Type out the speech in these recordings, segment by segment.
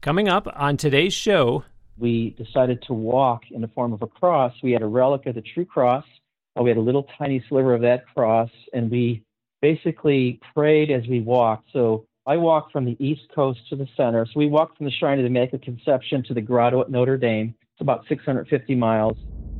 Coming up on today's show, we decided to walk in the form of a cross. We had a relic of the true cross. We had a little tiny sliver of that cross, and we basically prayed as we walked. So I walked from the East Coast to the center. So we walked from the Shrine of the Immaculate Conception to the Grotto at Notre Dame. It's about 650 miles.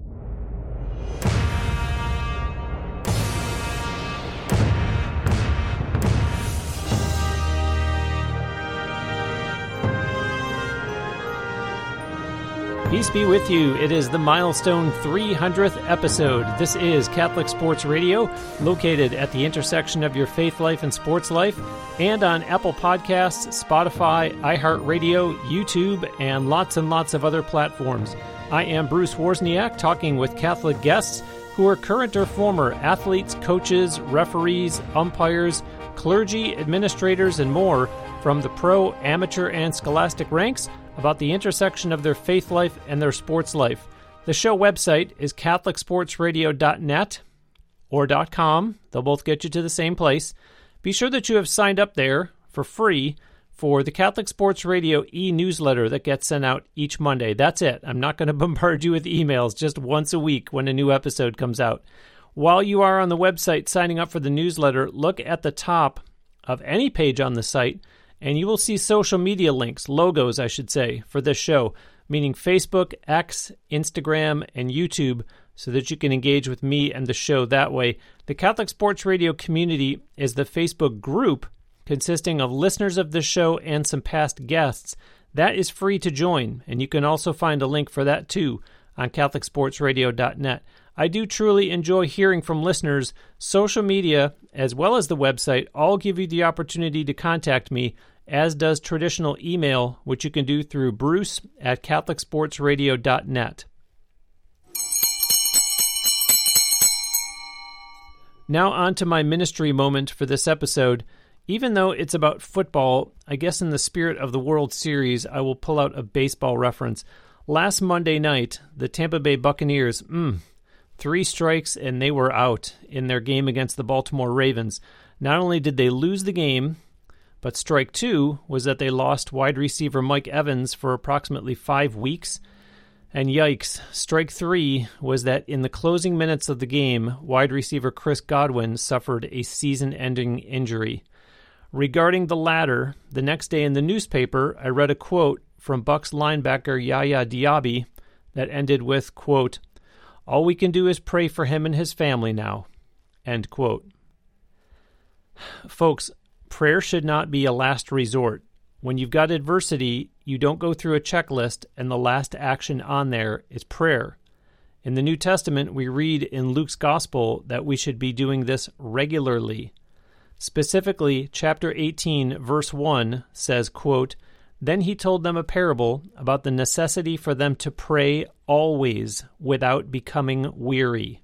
Peace be with you. It is the milestone 300th episode. This is Catholic Sports Radio, located at the intersection of your faith life and sports life, and on Apple Podcasts, Spotify, iHeartRadio, YouTube, and lots of other platforms. I am Bruce Wozniak, talking with Catholic guests who are current or former athletes, coaches, referees, umpires, clergy, administrators, and more from the pro, amateur, and scholastic ranks about the intersection of their faith life and their sports life. The show website is catholicsportsradio.net or .com. They'll both get you to the same place. Be sure that you have signed up there for free for the Catholic Sports Radio e-newsletter that gets sent out each Monday. That's it. I'm not going to bombard you with emails just once a week when a new episode comes out. While you are on the website signing up for the newsletter, look at the top of any page on the site, and you will see social media links, logos, I should say, for this show, meaning Facebook, X, Instagram, and YouTube, so that you can engage with me and the show that way. The Catholic Sports Radio community is the Facebook group consisting of listeners of this show and some past guests. That is free to join, and you can also find a link for that too on catholicsportsradio.net. I do truly enjoy hearing from listeners. Social media, as well as the website, all give you the opportunity to contact me, as does traditional email, which you can do through bruce@catholicsportsradio.net. Now on to my ministry moment for this episode. Even though it's about football, I guess in the spirit of the World Series, I will pull out a baseball reference. Last Monday night, the Tampa Bay Buccaneers, 3 strikes and they were out in their game against the Baltimore Ravens. Not only did they lose the game, but strike 2 was that they lost wide receiver Mike Evans for approximately 5 weeks. And yikes, strike 3 was that in the closing minutes of the game, wide receiver Chris Godwin suffered a season-ending injury. Regarding the latter, the next day in the newspaper, I read a quote from Bucs linebacker Yaya Diaby that ended with, quote, "All we can do is pray for him and his family now," end quote. Folks, prayer should not be a last resort. When you've got adversity, you don't go through a checklist and the last action on there is prayer. In the New Testament, we read in Luke's Gospel that we should be doing this regularly. Specifically, chapter 18, verse 1 says, quote, "Then he told them a parable about the necessity for them to pray always without becoming weary."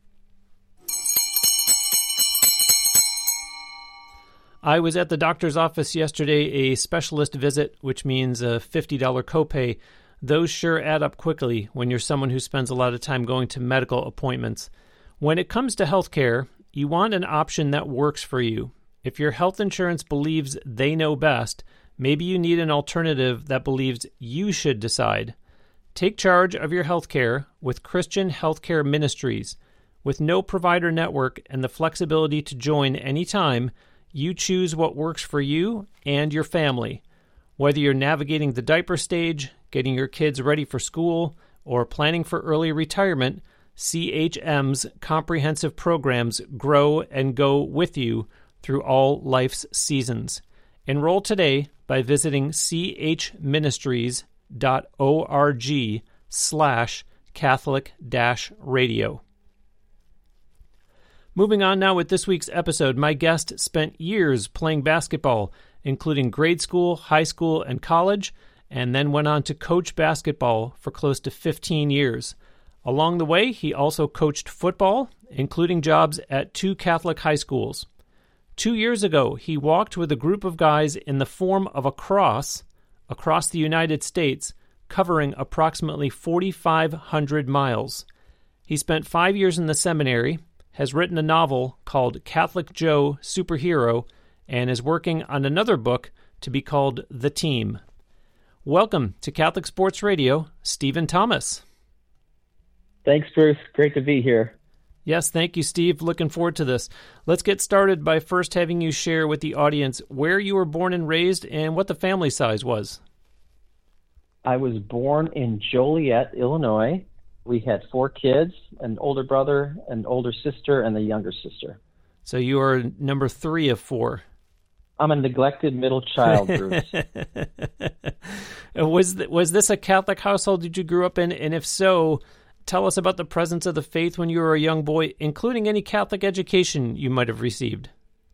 I was at the doctor's office yesterday, a specialist visit, which means a $50 copay. Those sure add up quickly when you're someone who spends a lot of time going to medical appointments. When it comes to healthcare, you want an option that works for you. If your health insurance believes they know best, maybe you need an alternative that believes you should decide. Take charge of your healthcare with Christian Healthcare Ministries. With no provider network and the flexibility to join anytime, you choose what works for you and your family. Whether you're navigating the diaper stage, getting your kids ready for school, or planning for early retirement, CHM's comprehensive programs grow and go with you through all life's seasons. Enroll today by visiting chministries.org/Catholic-radio. Moving on now with this week's episode, my guest spent years playing basketball, including grade school, high school, and college, and then went on to coach basketball for close to 15 years. Along the way, he also coached football, including jobs at 2 Catholic high schools. 2 years ago, he walked with a group of guys in the form of a cross across the United States, covering approximately 4,500 miles. He spent 5 years in the seminary, has written a novel called Catholic Joe Superhero, and is working on another book to be called The Team. Welcome to Catholic Sports Radio, Stephen Thomas. Thanks, Bruce. Great to be here. Yes, thank you, Steve. Looking forward to this. Let's get started by first having you share with the audience where you were born and raised and what the family size was. I was born in Joliet, Illinois. We had 4 kids, an older brother, an older sister, and a younger sister. So you are number 3 of 4. I'm a neglected middle child, Bruce. Was this a Catholic household that you grew up in? And if so, tell us about the presence of the faith when you were a young boy, including any Catholic education you might have received.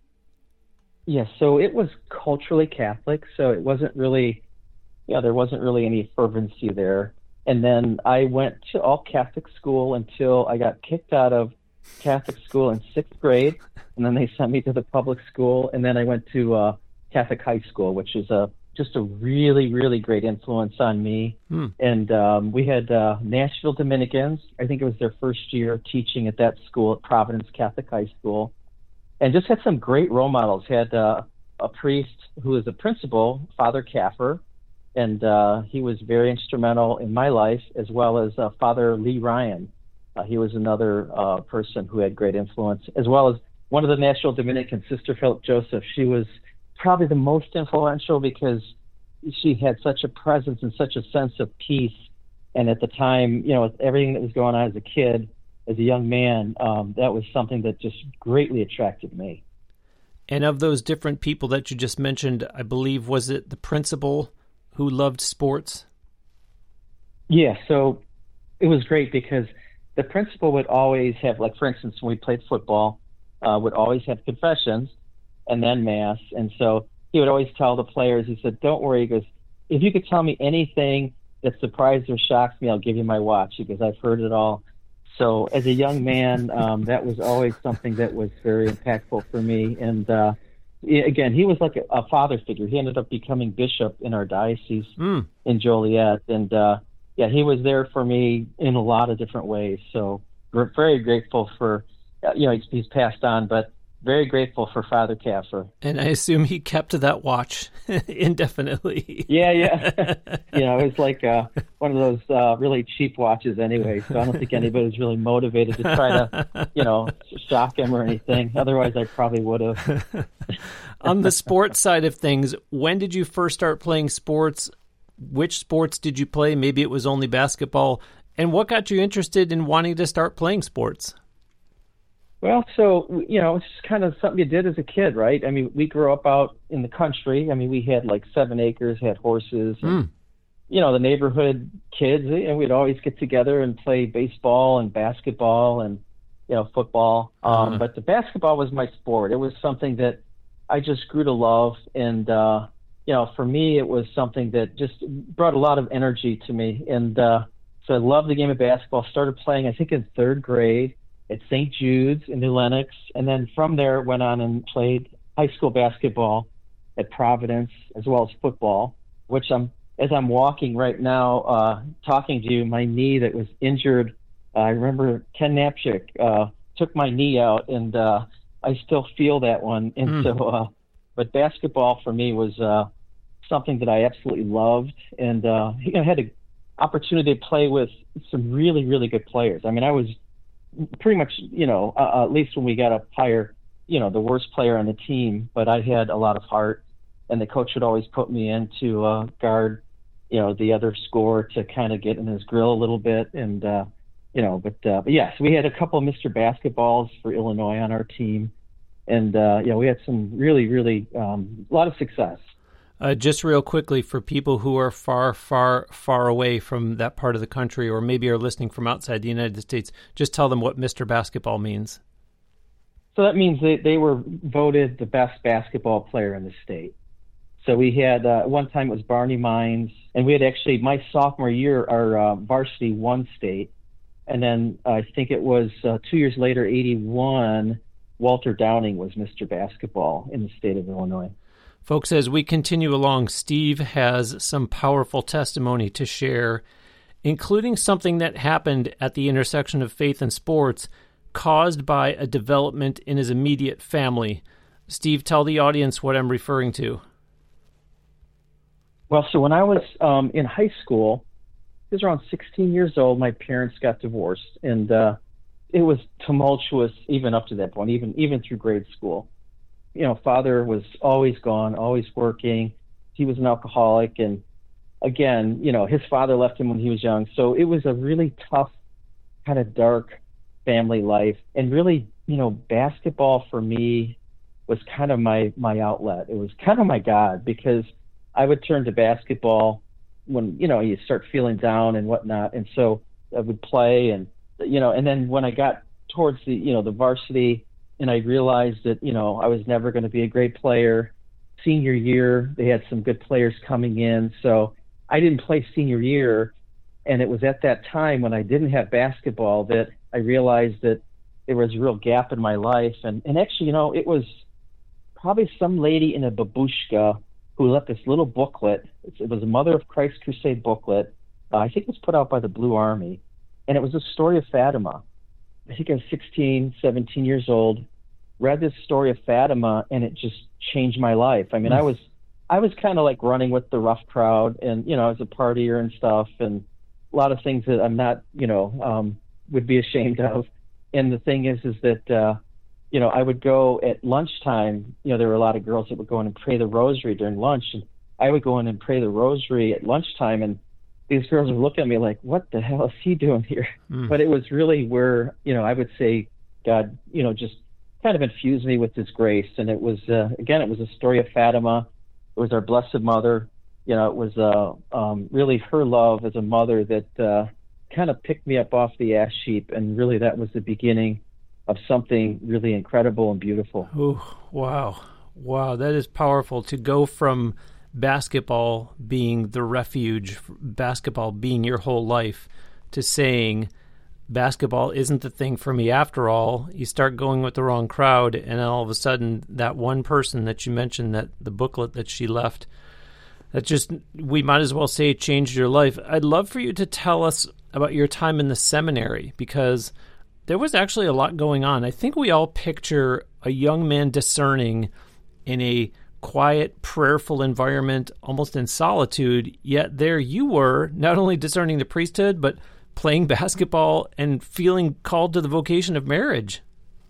Yes, so it was culturally Catholic, so it wasn't really, there wasn't really any fervency there. And then I went to all Catholic school until I got kicked out of Catholic school in 6th grade, and then they sent me to the public school, and then I went to Catholic high school, which is just a really, really great influence on me. And we had Nashville Dominicans. I think it was their first year teaching at that school at Providence Catholic High School, and just had some great role models. Had a priest who was a principal, Father Caffer, and he was very instrumental in my life, as well as Father Lee Ryan. He was another person who had great influence, as well as one of the Nashville Dominicans, Sister Philip Joseph. She was probably the most influential because she had such a presence and such a sense of peace. And at the time, with everything that was going on as a kid, as a young man, that was something that just greatly attracted me. And of those different people that you just mentioned, I believe, was it the principal who loved sports? Yeah, so it was great because the principal would always have, like, for instance, when we played football, would always have confessions and then Mass. And so he would always tell the players, he said, don't worry, he goes, if you could tell me anything that surprised or shocks me, I'll give you my watch, because I've heard it all. So as a young man, that was always something that was very impactful for me. And again, he was like a father figure. He ended up becoming bishop in our diocese in Joliet. And he was there for me in a lot of different ways. So we're very grateful for, he's passed on, but very grateful for Father Caffer. And I assume he kept that watch indefinitely. Yeah. It was like one of those really cheap watches anyway, so I don't think anybody was really motivated to try to, shock him or anything. Otherwise, I probably would have. On the sports side of things, when did you first start playing sports? Which sports did you play? Maybe it was only basketball. And what got you interested in wanting to start playing sports? Well, so, it's just kind of something you did as a kid, right? I mean, we grew up out in the country. I mean, we had like 7 acres, had horses, and, the neighborhood kids, and we'd always get together and play baseball and basketball and, football. But the basketball was my sport. It was something that I just grew to love. And, for me, it was something that just brought a lot of energy to me. And so I loved the game of basketball. Started playing, I think, in 3rd grade at St. Jude's in New Lenox, and then from there went on and played high school basketball at Providence, as well as football, which as I'm walking right now, talking to you, my knee that was injured, I remember Ken Napchik took my knee out, and I still feel that one. And so, but basketball for me was something that I absolutely loved, and I had an opportunity to play with some really, really good players. I mean, I was pretty much, at least when we got up higher, the worst player on the team, but I had a lot of heart, and the coach would always put me in to guard, the other scorer, to kind of get in his grill a little bit. And, but yes, we had a couple of Mr. Basketballs for Illinois on our team. And, we had some really, really, a lot of success. Just real quickly, for people who are far, far, far away from that part of the country, or maybe are listening from outside the United States, just tell them what Mr. Basketball means. So that means they were voted the best basketball player in the state. So we had, one time it was Barney Mines, and we had actually, my sophomore year, our varsity won state. And then I think it was 2 years later, 81, Walter Downing was Mr. Basketball in the state of Illinois. Folks, as we continue along, Steve has some powerful testimony to share, including something that happened at the intersection of faith and sports caused by a development in his immediate family. Steve, tell the audience what I'm referring to. Well, so when I was in high school, I was around 16 years old. My parents got divorced, and it was tumultuous even up to that point, even through grade school. Father was always gone, always working. He was an alcoholic, and again, his father left him when he was young. So it was a really tough, kind of dark family life. And really, basketball for me was kind of my outlet. It was kind of my God, because I would turn to basketball when, you start feeling down and whatnot. And so I would play, and then when I got towards the varsity, and I realized that, I was never going to be a great player. Senior year, they had some good players coming in. So I didn't play senior year. And it was at that time when I didn't have basketball that I realized that there was a real gap in my life. And actually, it was probably some lady in a babushka who left this little booklet. It was a Mother of Christ Crusade booklet. I think it was put out by the Blue Army. And it was a story of Fatima. I think I was 16, 17 years old, read this story of Fatima, and it just changed my life. I mean, I was kind of like running with the rough crowd, and, I was a partier and stuff, and a lot of things that I'm not, would be ashamed of. And the thing is that, I would go at lunchtime. There were a lot of girls that would go in and pray the rosary during lunch, and I would go in and pray the rosary at lunchtime, and these girls would look at me like, what the hell is he doing here? But it was really where, I would say God, just kind of infused me with his grace. And it was, again, it was a story of Fatima. It was our Blessed Mother. It was really her love as a mother that kind of picked me up off the ash heap. And really that was the beginning of something really incredible and beautiful. Oh, wow. Wow, that is powerful to go from basketball being the refuge, basketball being your whole life, to saying basketball isn't the thing for me after all. You start going with the wrong crowd, and then all of a sudden that one person that you mentioned, that the booklet that she left, that just, we might as well say, changed your life. I'd love for you to tell us about your time in the seminary, because there was actually a lot going on. I think we all picture a young man discerning in a quiet, prayerful environment, almost in solitude, yet there you were, not only discerning the priesthood, but playing basketball and feeling called to the vocation of marriage.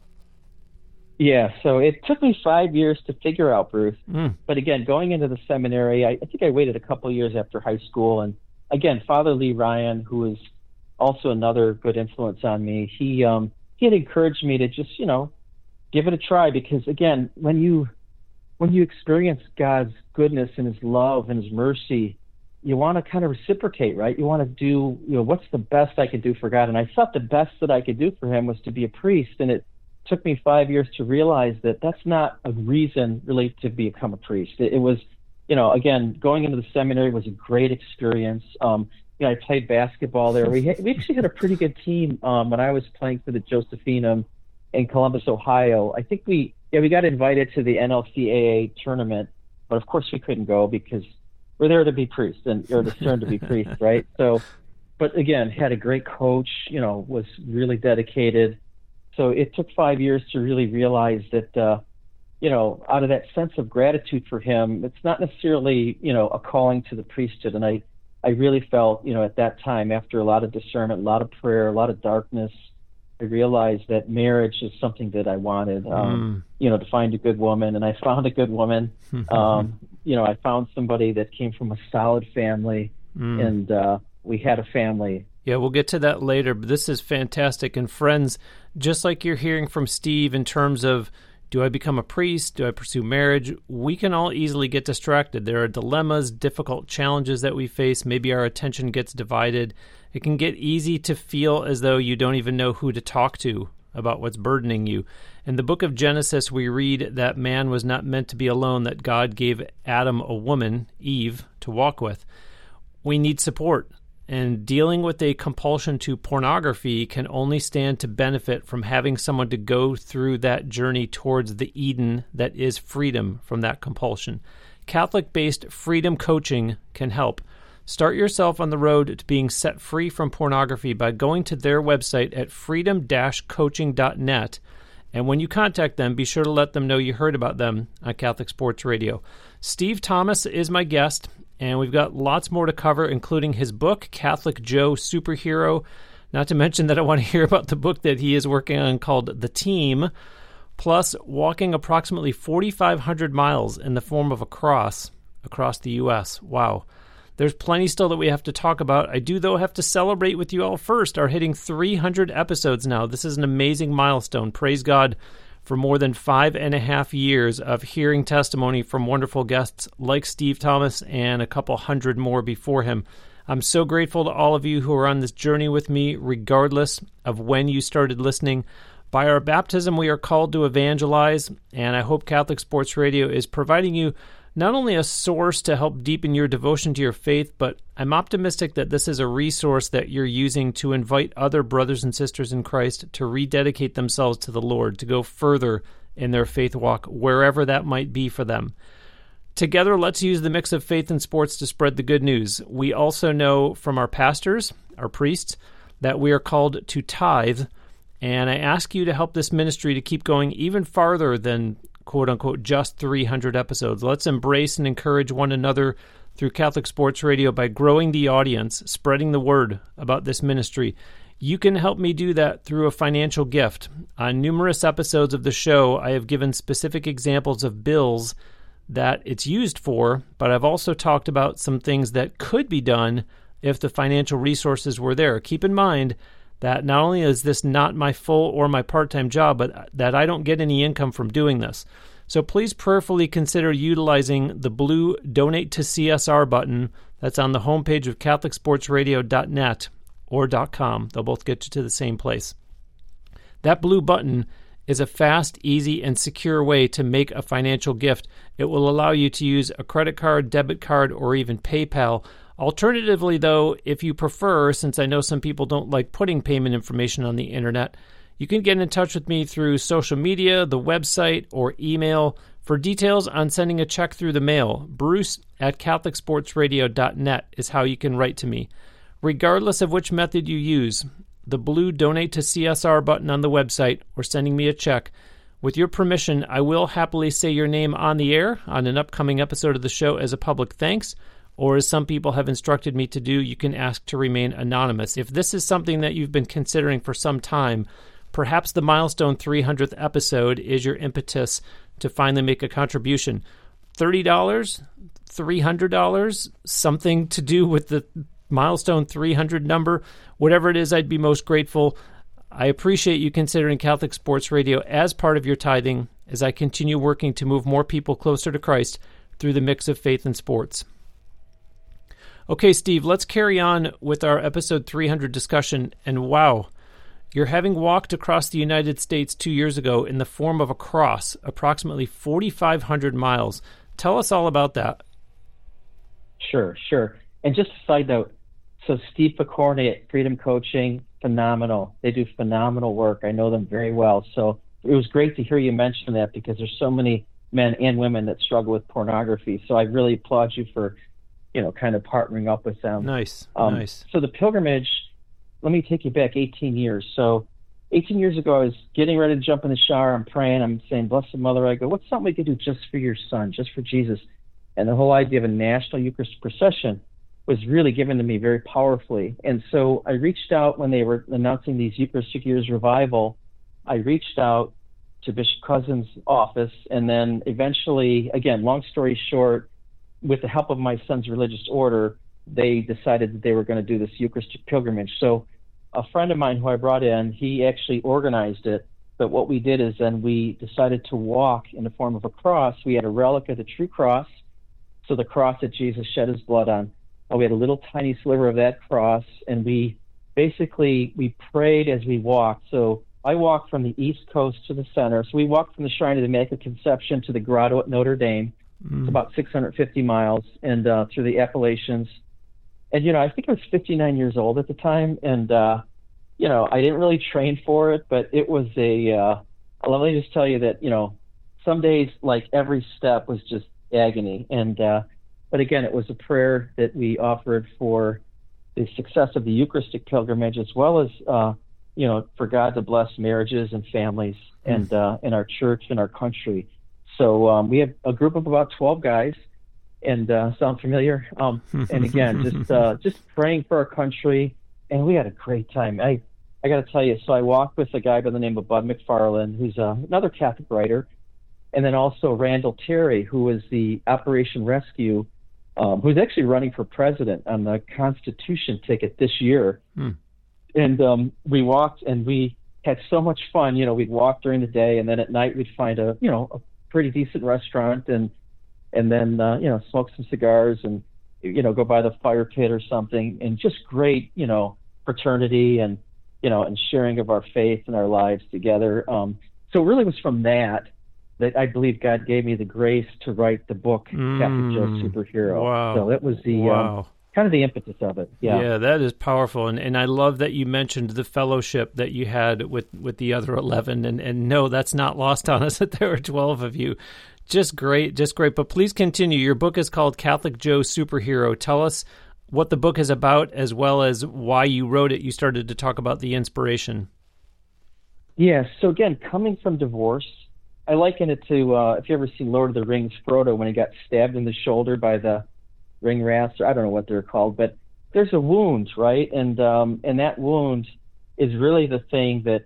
Yeah, so it took me 5 years to figure out, Bruce. But again, going into the seminary, I think I waited a couple of years after high school. And again, Father Lee Ryan, who is also another good influence on me, he had encouraged me to just, give it a try. Because again, when you experience God's goodness and his love and his mercy, you want to kind of reciprocate, right? You want to do, what's the best I could do for God? And I thought the best that I could do for him was to be a priest. And it took me 5 years to realize that that's not a reason really to become a priest. It was, again, going into the seminary was a great experience. I played basketball there. We actually had a pretty good team when I was playing for the Josephinum in Columbus, Ohio. I think we got invited to the NLCAA tournament, but of course we couldn't go because we're there to be priests or discerned to be priests, right? So, but again, had a great coach, was really dedicated. So it took 5 years to really realize that, out of that sense of gratitude for him, it's not necessarily, a calling to the priesthood. And I really felt, at that time, after a lot of discernment, a lot of prayer, a lot of darkness, I realized that marriage is something that I wanted, to find a good woman. And I found a good woman. I found somebody that came from a solid family, and we had a family. Yeah, we'll get to that later, but this is fantastic. And friends, just like you're hearing from Steve in terms of, do I become a priest? Do I pursue marriage? We can all easily get distracted. There are dilemmas, difficult challenges that we face. Maybe our attention gets divided. It can get easy to feel as though you don't even know who to talk to about what's burdening you. In the book of Genesis, we read that man was not meant to be alone, that God gave Adam a woman, Eve, to walk with. We need support. And dealing with a compulsion to pornography can only stand to benefit from having someone to go through that journey towards the Eden that is freedom from that compulsion. Catholic-based Freedom Coaching can help. Start yourself on the road to being set free from pornography by going to their website at freedom-coaching.net. And when you contact them, be sure to let them know you heard about them on Catholic Sports Radio. Steve Thomas is my guest, and we've got lots more to cover, including his book, Catholic Joe Superhero. Not to mention that I want to hear about the book that he is working on called The Team, plus walking approximately 4,500 miles in the form of a cross across the U.S. Wow. There's plenty still that we have to talk about. I do, though, have to celebrate with you all first. Our hitting 300 episodes now. This is an amazing milestone. Praise God for more than 5.5 years of hearing testimony from wonderful guests like Steve Thomas and a couple hundred more before him. I'm so grateful to all of you who are on this journey with me, regardless of when you started listening. By our baptism, we are called to evangelize, and I hope Catholic Sports Radio is providing you not only a source to help deepen your devotion to your faith, but I'm optimistic that this is a resource that you're using to invite other brothers and sisters in Christ to rededicate themselves to the Lord, to go further in their faith walk, wherever that might be for them. Together, let's use the mix of faith and sports to spread the good news. We also know from our pastors, our priests, that we are called to tithe, and I ask you to help this ministry to keep going even farther than quote-unquote just 300 episodes. Let's embrace and encourage one another through Catholic Sports Radio by growing the audience, spreading the word about this ministry. You can help me do that through a financial gift. On numerous episodes of the show, I have given specific examples of bills that it's used for, but I've also talked about some things that could be done if the financial resources were there. Keep in mind that not only is this not my full or my part-time job, but that I don't get any income from doing this. So please prayerfully consider utilizing the blue Donate to CSR button that's on the homepage of CatholicSportsRadio.net or .com. They'll both get you to the same place. That blue button is a fast, easy, and secure way to make a financial gift. It will allow you to use a credit card, debit card, or even PayPal. Alternatively, though, if you prefer, since I know some people don't like putting payment information on the internet, you can get in touch with me through social media, the website, or email. For details on sending a check through the mail, bruce@CatholicSportsRadio.net is how you can write to me. Regardless of which method you use, the blue Donate to CSR button on the website or sending me a check, with your permission, I will happily say your name on the air on an upcoming episode of the show as a public thanks. Or as some people have instructed me to do, you can ask to remain anonymous. If this is something that you've been considering for some time, perhaps the milestone 300th episode is your impetus to finally make a contribution. $30, $300, something to do with the milestone 300 number, whatever it is, I'd be most grateful. I appreciate you considering Catholic Sports Radio as part of your tithing as I continue working to move more people closer to Christ through the mix of faith and sports. Okay, Steve, let's carry on with our episode 300 discussion. And wow, you're having walked across the United States 2 years ago in the form of a cross, approximately 4,500 miles. Tell us all about that. Sure. And just a side note, so Steve Picorni at Freedom Coaching, phenomenal. They do phenomenal work. I know them very well. So it was great to hear you mention that because there's so many men and women that struggle with pornography. So I really applaud you for kind of partnering up with them. Nice. So the pilgrimage, let me take you back 18 years. So 18 years ago, I was getting ready to jump in the shower. I'm praying. I'm saying, Blessed Mother, I go, what's something we could do just for your son, just for Jesus? And the whole idea of a national Eucharist procession was really given to me very powerfully. And so I reached out when they were announcing these Eucharistic Years Revival. I reached out to Bishop Cousins' office, and then eventually, again, long story short, with the help of my son's religious order, they decided that they were going to do this Eucharistic pilgrimage. So a friend of mine who I brought in, he actually organized it. But what we did is then we decided to walk in the form of a cross. We had a relic of the true cross, so the cross that Jesus shed his blood on. We had a little tiny sliver of that cross, and we prayed as we walked. So I walked from the East Coast to the center. So we walked from the Shrine of the Immaculate Conception to the Grotto at Notre Dame. It's about 650 miles, and through the Appalachians. And, I think I was 59 years old at the time, and, I didn't really train for it, but it was let me just tell you that, some days, like every step was just agony. And, but again, it was a prayer that we offered for the success of the Eucharistic pilgrimage, as well as, for God to bless marriages and families and in our church and our country. So we had a group of about 12 guys, And sound familiar? And again, just praying for our country, and we had a great time. I got to tell you, so I walked with a guy by the name of Bud McFarland, who's another Catholic writer, and then also Randall Terry, who was the Operation Rescue, who's actually running for president on the Constitution ticket this year. And we walked, and we had so much fun. We'd walk during the day, and then at night we'd find a pretty decent restaurant, and then smoke some cigars and go by the fire pit or something, and just great fraternity and and sharing of our faith and our lives together. So it really was from that I believe God gave me the grace to write the book Catholic Joe Superhero. Wow. So that was the kind of the impetus of it. Yeah, that is powerful. And I love that you mentioned the fellowship that you had with the other 11. And no, that's not lost on us that there were 12 of you. Just great. But please continue. Your book is called Catholic Joe Superhero. Tell us what the book is about, as well as why you wrote it. You started to talk about the inspiration. Yeah, so again, coming from divorce, I liken it to, if you ever seen Lord of the Rings, Frodo, when he got stabbed in the shoulder by the ring rats, or I don't know what they're called, but there's a wound, right? And that wound is really the thing that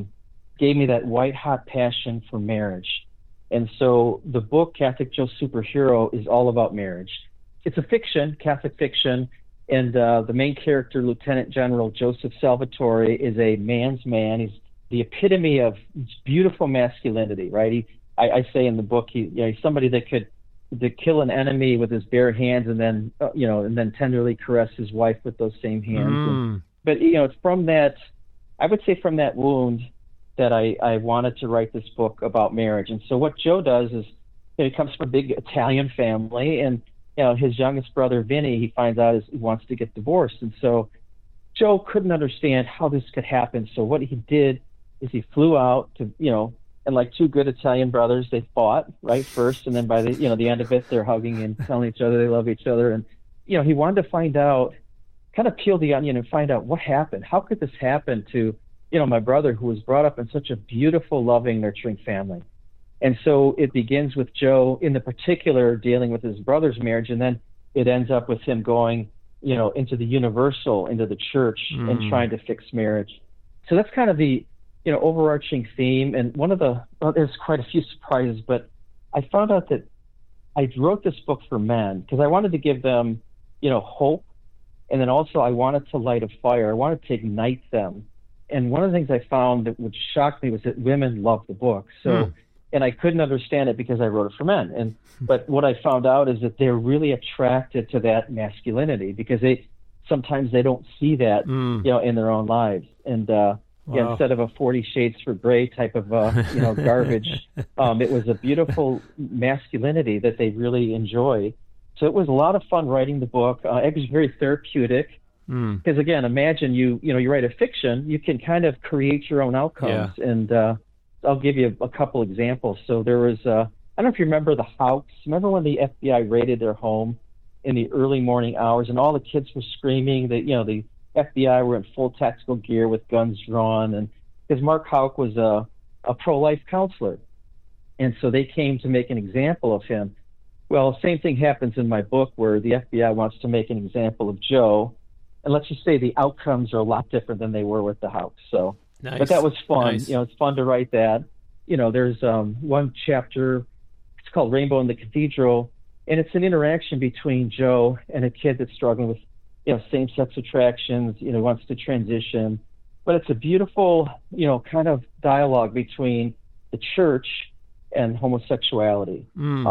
gave me that white-hot passion for marriage. And so the book, Catholic Joe Superhero, is all about marriage. It's a fiction, Catholic fiction, and the main character, Lieutenant General Joseph Salvatore, is a man's man. He's the epitome of beautiful masculinity, right? I say in the book, he's somebody that could kill an enemy with his bare hands, and then and then tenderly caress his wife with those same hands. But it's from that, I would say, from that wound that I wanted to write this book about marriage. And so what Joe does is, he comes from a big Italian family, and his youngest brother Vinny, he finds out he wants to get divorced, and so Joe couldn't understand how this could happen. So what he did is he flew out to and like two good Italian brothers, they fought right first, and then by the the end of it, they're hugging and telling each other they love each other. And he wanted to find out, kind of peel the onion and find out what happened. How could this happen to my brother, who was brought up in such a beautiful, loving, nurturing family? And so it begins with Joe, in the particular, dealing with his brother's marriage, and then it ends up with him going into the universal, into the church, and trying to fix marriage. So that's kind of the overarching theme. And there's quite a few surprises, but I found out that I wrote this book for men because I wanted to give them, hope. And then also I wanted to light a fire. I wanted to ignite them. And one of the things I found that would shock me was that women love the book. So, and I couldn't understand it because I wrote it for men. But what I found out is that they're really attracted to that masculinity because sometimes they don't see that, in their own lives. And, instead of a 50 Shades for Grey type of, garbage, it was a beautiful masculinity that they really enjoy. So it was a lot of fun writing the book. It was very therapeutic because, again, imagine you write a fiction, you can kind of create your own outcomes. Yeah. And I'll give you a couple examples. So there was, I don't know if you remember the Houcks. Remember when the FBI raided their home in the early morning hours and all the kids were screaming that, the FBI were in full tactical gear with guns drawn, and because Mark Houck was a pro-life counselor, and so they came to make an example of him. Well, same thing happens in my book where the FBI wants to make an example of Joe, and let's just say the outcomes are a lot different than they were with the Houcks. So, nice. But that was fun. Nice. It's fun to write that. There's one chapter. It's called Rainbow in the Cathedral, and it's an interaction between Joe and a kid that's struggling with same-sex attractions, wants to transition. But it's a beautiful, kind of dialogue between the church and homosexuality.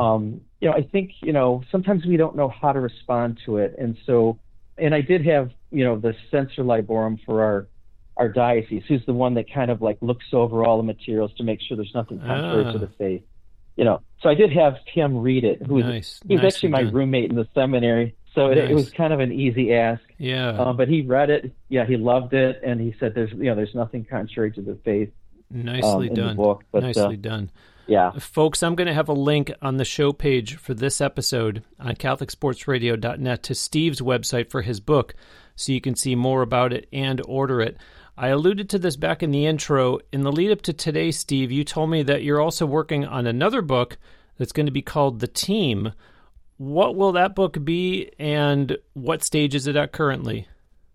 I think, sometimes we don't know how to respond to it. And so, and I did have, the censor liborum for our diocese, who's the one that kind of like looks over all the materials to make sure there's nothing contrary to the faith. So I did have him read it. He was actually my roommate in the seminary. So it was kind of an easy ask. Yeah. But he read it. Yeah, he loved it, and he said, "There's nothing contrary to the faith." Nicely done. In the book. But, nicely done. Yeah, folks, I'm going to have a link on the show page for this episode on CatholicSportsRadio.net to Steve's website for his book, so you can see more about it and order it. I alluded to this back in the intro. In the lead up to today, Steve, you told me that you're also working on another book that's going to be called The Team. what will that book be, and what stage is it at currently?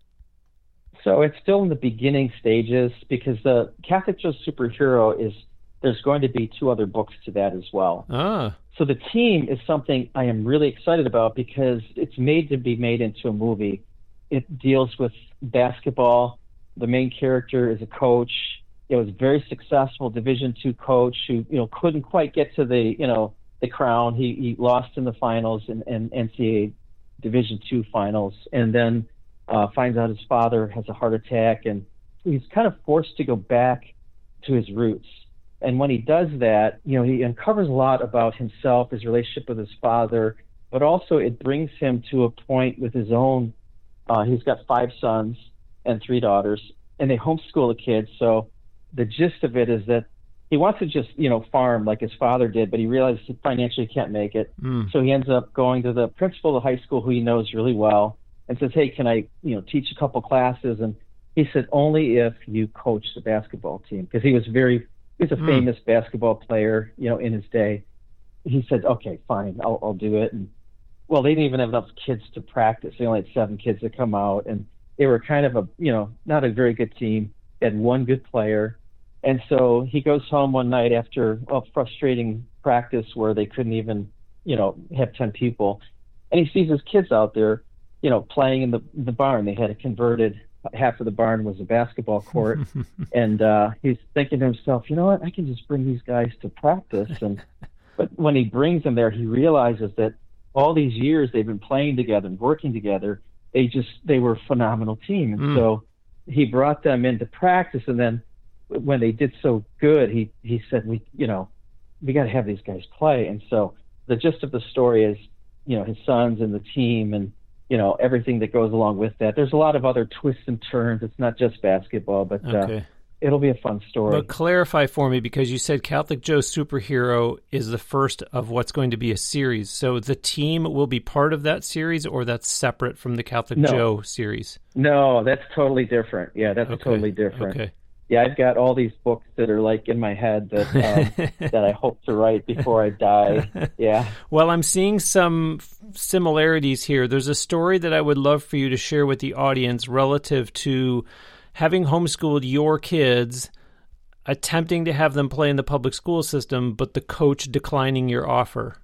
So it's still in the beginning stages because the Catholic Joe Superhero there's going to be 2 other books to that as well. Ah. So the team is something I am really excited about because it's made to be made into a movie. It deals with basketball. The main character is a coach. It was a very successful Division II coach who, couldn't quite get to the crown. He lost in the finals in NCAA Division II finals, and then finds out his father has a heart attack, and he's kind of forced to go back to his roots. And when he does that, he uncovers a lot about himself, his relationship with his father, but also it brings him to a point with his own. He's got 5 sons and 3 daughters, and they homeschool the kids. So the gist of it is that he wants to just, farm like his father did, but he realizes he financially can't make it. So he ends up going to the principal of the high school who he knows really well and says, hey, can I, teach a couple classes? And he said, only if you coach the basketball team, because he was a famous basketball player, in his day. He said, okay, fine, I'll do it. And well, they didn't even have enough kids to practice. They only had 7 kids that come out, and they were kind of not a very good team. They had 1 good player. And so he goes home one night after a frustrating practice where they couldn't even, have 10 people. And he sees his kids out there, playing in the barn. They had a converted, half of the barn was a basketball court. And he's thinking to himself, you know what, I can just bring these guys to practice. But when he brings them there, he realizes that all these years they've been playing together and working together, they were a phenomenal team. And so he brought them into practice, and then when they did so good, he said, we got to have these guys play. And so the gist of the story is, his sons and the team and, everything that goes along with that. There's a lot of other twists and turns. It's not just basketball, but it'll be a fun story. But clarify for me, because you said Catholic Joe Superhero is the first of what's going to be a series. So the team will be part of that series, or that's separate from the Catholic Joe series? No, that's totally different. Yeah, that's totally different. Okay. Yeah, I've got all these books that are like in my head that that I hope to write before I die. Yeah. Well, I'm seeing some similarities here. There's a story that I would love for you to share with the audience relative to having homeschooled your kids, attempting to have them play in the public school system, but the coach declining your offer.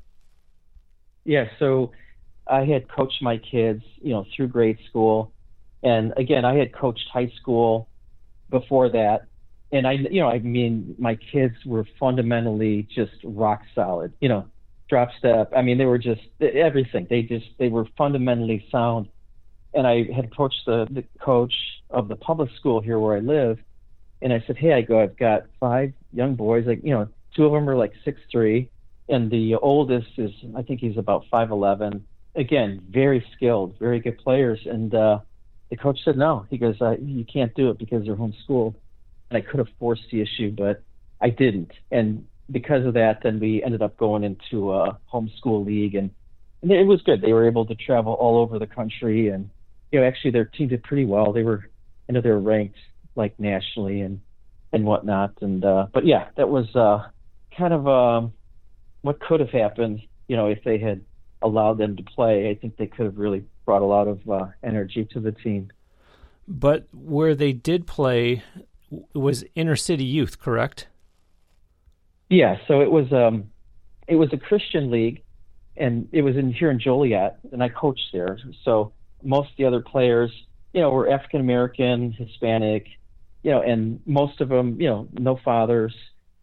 Yeah, so I had coached my kids, through grade school. And again, I had coached high school before that. And my kids were fundamentally just rock solid, drop step. I mean, they were just everything. They were fundamentally sound. And I had approached the coach of the public school here where I live. And I said, hey, I've got 5 young boys, 2 of them are like 6'3", and the oldest I think he's about 5'11". Again, very skilled, very good players. And the coach said, no. He goes, you can't do it because they're homeschooled. And I could have forced the issue, but I didn't. And because of that, then we ended up going into a homeschool league, and it was good. They were able to travel all over the country, and actually their team did pretty well. They were, they were ranked like nationally and whatnot. And but yeah, that was kind of what could have happened. If they had allowed them to play, I think they could have really brought a lot of energy to the team. But where they did play was inner city youth, correct? Yeah, so it was a Christian league, and it was here in Joliet, and I coached there. So most of the other players, were African American, Hispanic, and most of them, no fathers.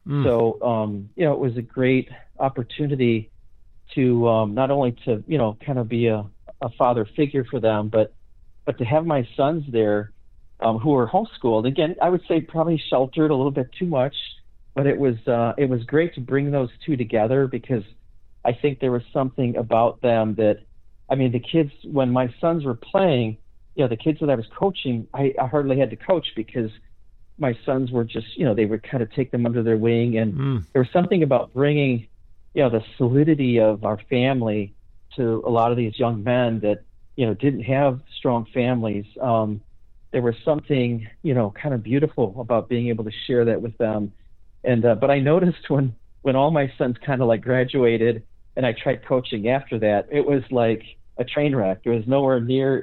So it was a great opportunity to not only to kind of be a father figure for them, but to have my sons there who were homeschooled. Again, I would say probably sheltered a little bit too much, but it was great to bring those 2 together, because I think there was something about them that, the kids, when my sons were playing, the kids that I was coaching, I hardly had to coach, because my sons were just, they would kind of take them under their wing. And there was something about bringing, the solidity of our family to a lot of these young men that, didn't have strong families. There was something, kind of beautiful about being able to share that with them. And, but I noticed when all my sons kind of like graduated and I tried coaching after that, it was like a train wreck. It was nowhere near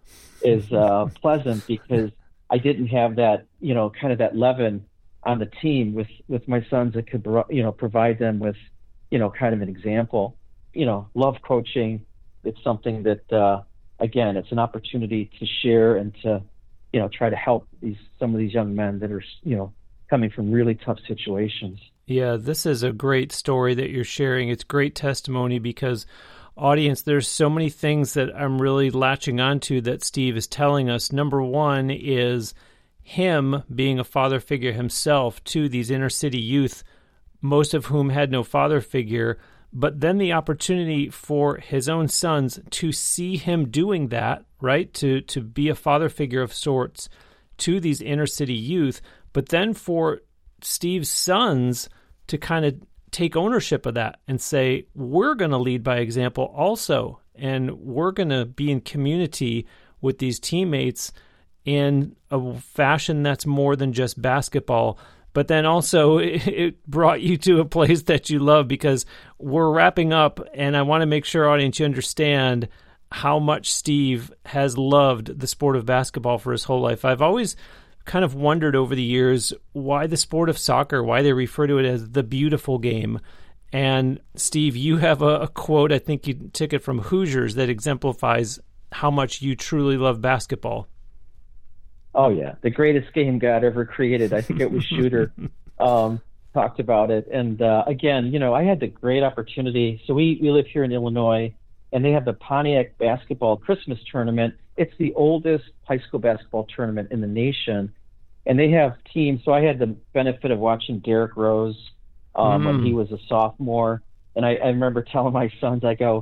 as pleasant because I didn't have that, kind of that leaven on the team with my sons that could, provide them with, kind of an example. Love coaching. It's something that, again, it's an opportunity to share and to, try to help some of these young men that are, coming from really tough situations. Yeah, this is a great story that you're sharing. It's great testimony because, audience, there's so many things that I'm really latching onto that Steve is telling us. Number one is him being a father figure himself to these inner city youth, most of whom had no father figure, but then the opportunity for his own sons to see him doing that, right? To be a father figure of sorts to these inner city youth, but then for Steve's sons to kind of take ownership of that and say, we're going to lead by example also, and we're going to be in community with these teammates in a fashion that's more than just basketball. But then also it brought you to a place that you love, because we're wrapping up, and I want to make sure, audience, you understand how much Steve has loved the sport of basketball for his whole life. I've always kind of wondered over the years why the sport of soccer, why they refer to it as the beautiful game. And Steve, you have a quote, I think you took it from Hoosiers, that exemplifies how much you truly love basketball. Oh yeah, the greatest game God ever created. I think it was Shooter talked about it. And again, I had the great opportunity. So we live here in Illinois, and they have the Pontiac basketball Christmas tournament. It's the oldest high school basketball tournament in the nation. And they have teams. So I had the benefit of watching Derrick Rose when he was a sophomore. And I remember telling my sons, I go,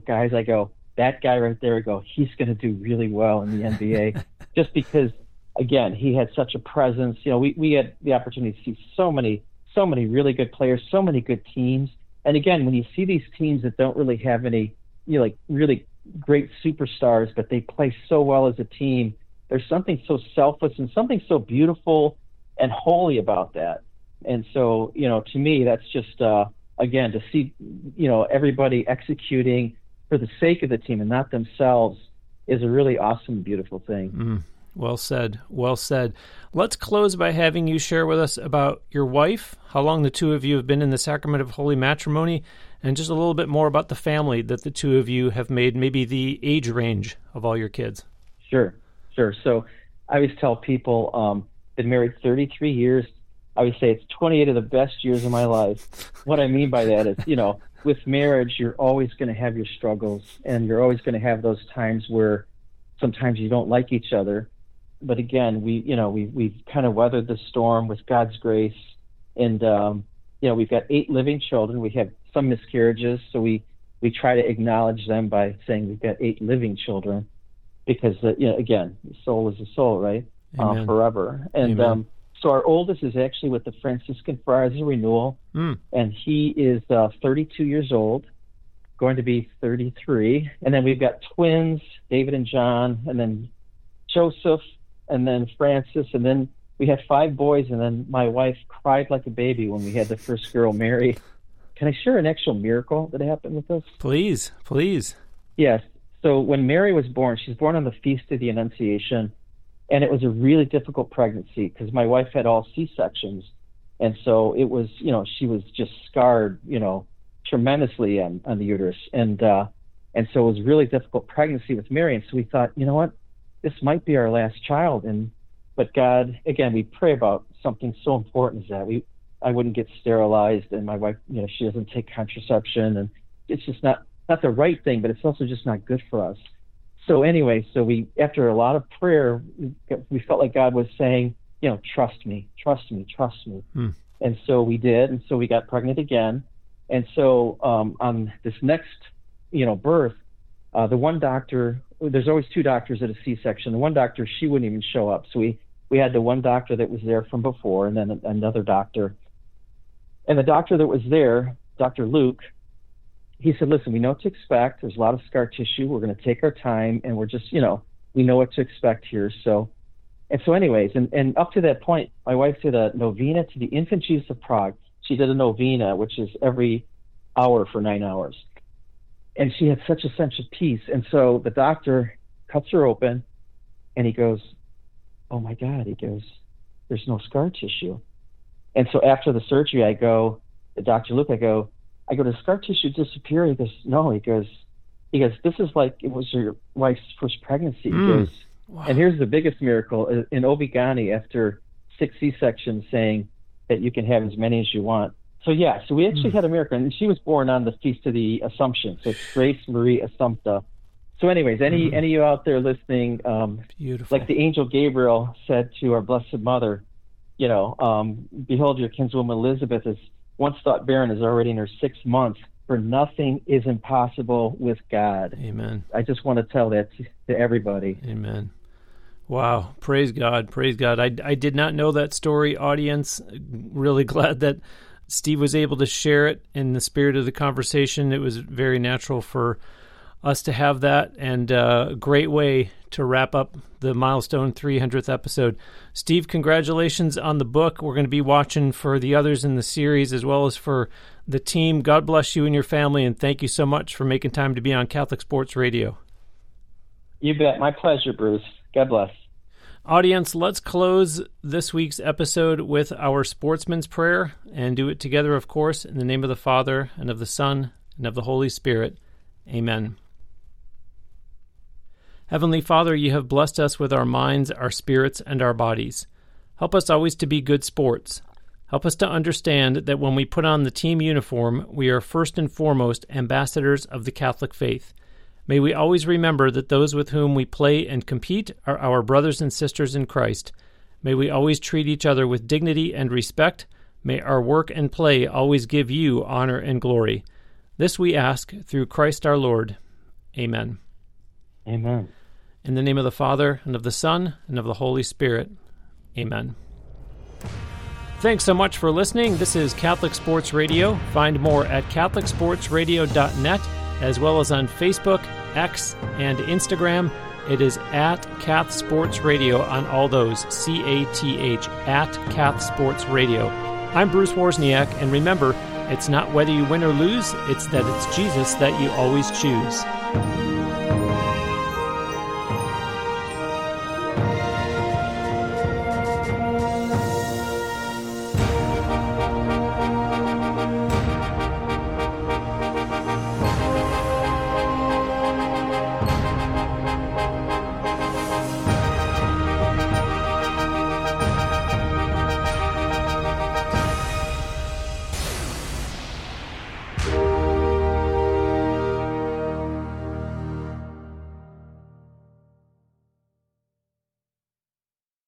that guy right there, he's going to do really well in the NBA. Just because, again, he had such a presence. We had the opportunity to see so many really good players, so many good teams. And again, when you see these teams that don't really have any, really great superstars, but they play so well as a team, there's something so selfless and something so beautiful and holy about that. And so, to me, that's just, again, to see, everybody executing for the sake of the team and not themselves is a really awesome, beautiful thing. Well said. Well said. Let's close by having you share with us about your wife, how long the two of you have been in the sacrament of holy matrimony, and just a little bit more about the family that the two of you have made, maybe the age range of all your kids. Sure. So I always tell people, been married 33 years. I would say it's 28 of the best years of my life. What I mean by that is, with marriage, you're always going to have your struggles, and you're always going to have those times where sometimes you don't like each other. But again, we've kind of weathered the storm with God's grace, and we've got 8 living children. We have some miscarriages, so we try to acknowledge them by saying we've got 8 living children, because again, the soul is a soul, right? Forever. And so our oldest is actually with the Franciscan Friars of Renewal, and he is 32 years old, going to be 33. And then we've got twins, David and John, and then Joseph, and then Francis, and then we had 5 boys, and then my wife cried like a baby when we had the first girl, Mary. Can I share an actual miracle that happened with us? Please. Yes. So when Mary was born, she was born on the Feast of the Annunciation, and it was a really difficult pregnancy because my wife had all C-sections, and so it was, she was just scarred, tremendously on the uterus, and so it was a really difficult pregnancy with Mary, and so we thought, you know what? This might be our last child. But God, again, we pray about something so important as that. I wouldn't get sterilized, and my wife, she doesn't take contraception, and it's just not the right thing, but it's also just not good for us. So anyway, we, after a lot of prayer, we felt like God was saying, trust me. And so we did, and so we got pregnant again. And so on this next, birth, the one doctor, there's always 2 doctors at a C-section. The one doctor, she wouldn't even show up. So we had the one doctor that was there from before, and then another doctor. And the doctor that was there, Dr. Luke, he said, listen, we know what to expect. There's a lot of scar tissue. We're going to take our time, and we're just, we know what to expect here. So anyways, and up to that point, my wife did a novena to the Infant Jesus of Prague. She did a novena, which is every hour for 9 hours. And she had such a sense of peace. And so the doctor cuts her open, and he goes, oh, my God. He goes, there's no scar tissue. And so after the surgery, I go, does scar tissue disappear? He goes, no. He goes, this is like it was your wife's first pregnancy. He goes, wow. And here's the biggest miracle in OB-GYN after 6 C-sections saying that you can have as many as you want. So we actually had a miracle, and she was born on the Feast of the Assumption. So it's Grace Marie Assumpta. So anyways, any of you out there listening, beautiful. Like the angel Gabriel said to our Blessed Mother, behold, your kinswoman Elizabeth is once thought barren, is already in her 6th month. For nothing is impossible with God. Amen. I just want to tell that to everybody. Amen. Wow. Praise God. Praise God. I did not know that story, audience. Really glad that Steve was able to share it in the spirit of the conversation. It was very natural for us to have that, and a great way to wrap up the Milestone 300th episode. Steve, congratulations on the book. We're going to be watching for the others in the series as well as for the team. God bless you and your family, and thank you so much for making time to be on Catholic Sports Radio. You bet. My pleasure, Bruce. God bless. Audience, let's close this week's episode with our sportsman's prayer, and do it together, of course, in the name of the Father, and of the Son, and of the Holy Spirit. Amen. Heavenly Father, you have blessed us with our minds, our spirits, and our bodies. Help us always to be good sports. Help us to understand that when we put on the team uniform, we are first and foremost ambassadors of the Catholic faith. May we always remember that those with whom we play and compete are our brothers and sisters in Christ. May we always treat each other with dignity and respect. May our work and play always give you honor and glory. This we ask through Christ our Lord. Amen. Amen. In the name of the Father, and of the Son, and of the Holy Spirit. Amen. Thanks so much for listening. This is Catholic Sports Radio. Find more at CatholicSportsRadio.net, as well as on Facebook, X, and Instagram. It is at Cath Sports Radio on all those, CATH, at Cath Sports Radio. I'm Bruce Wozniak, and remember, it's not whether you win or lose, it's that it's Jesus that you always choose.